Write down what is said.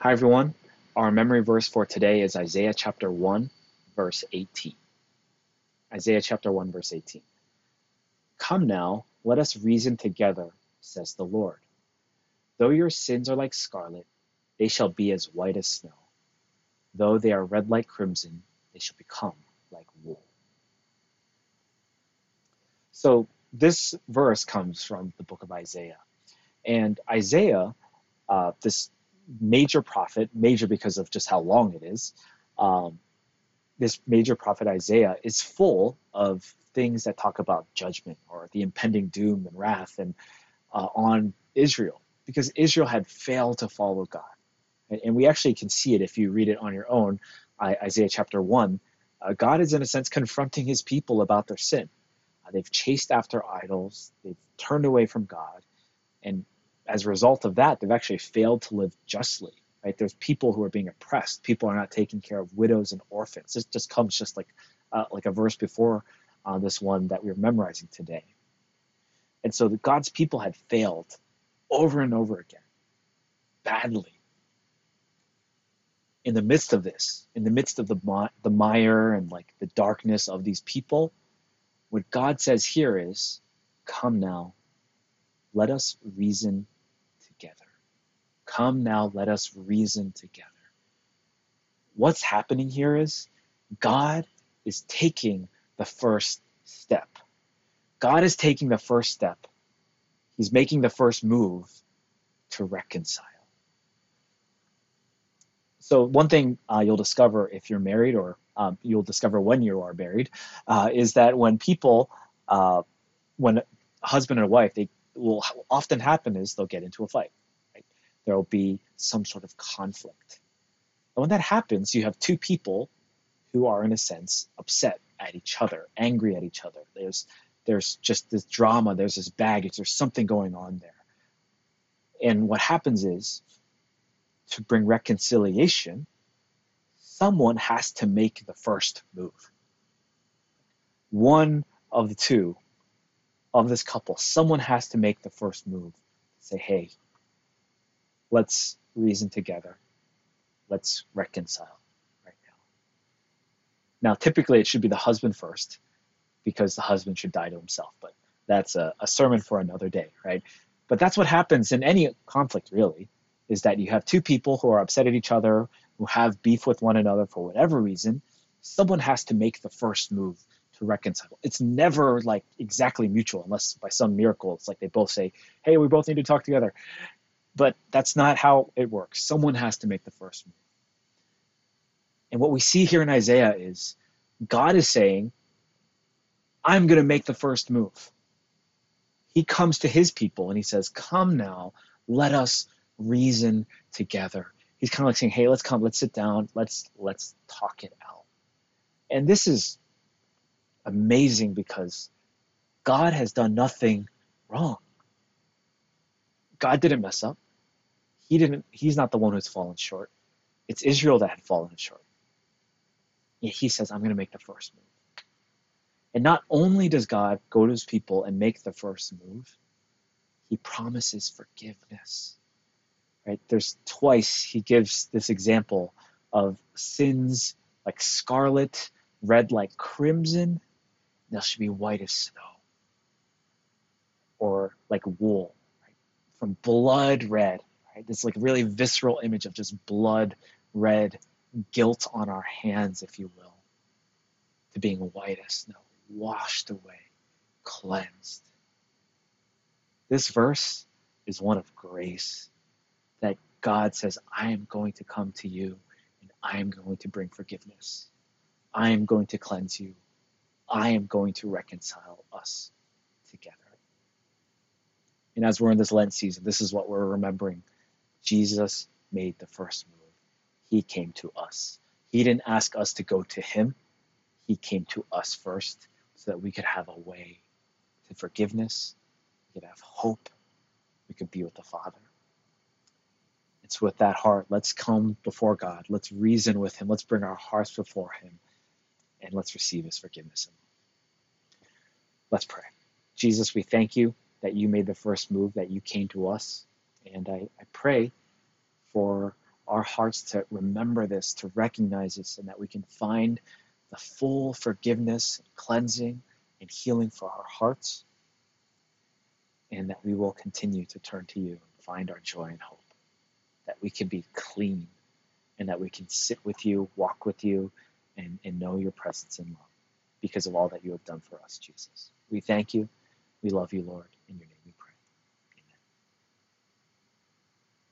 Hi, everyone. Our memory verse for today is Isaiah chapter 1, verse 18. Isaiah chapter 1, verse 18. Come now, let us reason together, says the Lord. Though your sins are like scarlet, they shall be as white as snow. Though they are red like crimson, they shall become like wool. So this verse comes from the book of Isaiah. And Isaiah, this major prophet, major because of just how long it is, this major prophet Isaiah is full of things that talk about judgment or the impending doom and wrath and on Israel, because Israel had failed to follow God. And we actually can see it if you read it on your own. Isaiah chapter 1, God is in a sense confronting his people about their sin. They've chased after idols, they've turned away from God, and as a result of that, they've actually failed to live justly. Right? There's people who are being oppressed. People are not taking care of widows and orphans. This just comes just like a verse before this one that we're memorizing today. And so God's people had failed over and over again, badly. In the midst of this, in the midst of the mire and like the darkness of these people, what God says here is, come now, let us reason together. Come now, let us reason together. What's happening here is God is taking the first step. God is taking the first step. He's making the first move to reconcile. So one thing you'll discover if you're married, or you'll discover when you are married, is that when when a husband and a wife, they will often happen is they'll get into a fight. Right? There will be some sort of conflict. And when that happens, you have two people who are, in a sense, upset at each other, angry at each other. There's just this drama, there's this baggage, there's something going on there. And what happens is, to bring reconciliation, someone has to make the first move. One of the two of this couple, someone has to make the first move. Say, hey, let's reason together. Let's reconcile right now. Now, typically it should be the husband first, because the husband should die to himself. But that's a sermon for another day, right? But that's what happens in any conflict, really, is that you have two people who are upset at each other, who have beef with one another for whatever reason. Someone has to make the first move to reconcile. It's never like exactly mutual, unless by some miracle it's like they both say, hey, we both need to talk together. But that's not how it works. Someone has to make the first move. And what we see here in Isaiah is God is saying, I'm going to make the first move. He comes to his people and he says, come now, let us reason together. He's kind of like saying, hey, let's sit down, let's talk it out. And this is amazing because God has done nothing wrong. God didn't mess up. He's not the one who's fallen short. It's Israel that had fallen short. Yet he says, I'm going to make the first move. And not only does God go to his people and make the first move, he promises forgiveness. Right? There's twice he gives this example of sins like scarlet, red like crimson, they shall be white as snow. Or like wool, right? From blood red, right? This like really visceral image of just blood red, guilt on our hands, if you will, to being white as snow, washed away, cleansed. This verse is one of grace, that God says, I am going to come to you and I am going to bring forgiveness. I am going to cleanse you. I am going to reconcile us together. And as we're in this Lent season, this is what we're remembering. Jesus made the first move. He came to us. He didn't ask us to go to him. He came to us first so that we could have a way to forgiveness. We could have hope. We could be with the Father. It's with that heart, let's come before God. Let's reason with him. Let's bring our hearts before him. And let's receive his forgiveness. Let's pray. Jesus, we thank you that you made the first move, that you came to us. And I pray for our hearts to remember this, to recognize this, and that we can find the full forgiveness, cleansing, and healing for our hearts, and that we will continue to turn to you and find our joy and hope, that we can be clean, and that we can sit with you, walk with you, and know your presence and love because of all that you have done for us, Jesus. We thank you. We love you, Lord.